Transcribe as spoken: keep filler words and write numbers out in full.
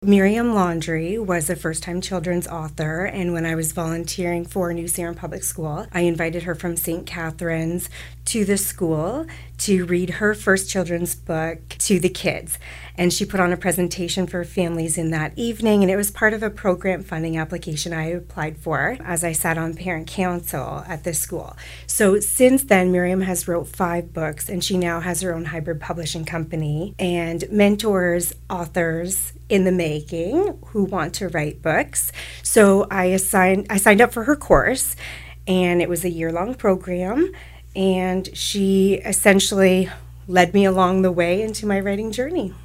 Miriam Laundrie was a first-time children's author, and when I was volunteering for New Salem Public School, I invited her from Saint Catherine's to the school to read her first children's book to the kids. And she put on a presentation for families in that evening, and it was part of a program funding application I applied for as I sat on parent council at this school. So since then, Miriam has wrote five books, and she now has her own hybrid publishing company and mentors authors in the making who want to write books. So I assigned I signed up for her course, and it was a year-long program, and she essentially led me along the way into my writing journey.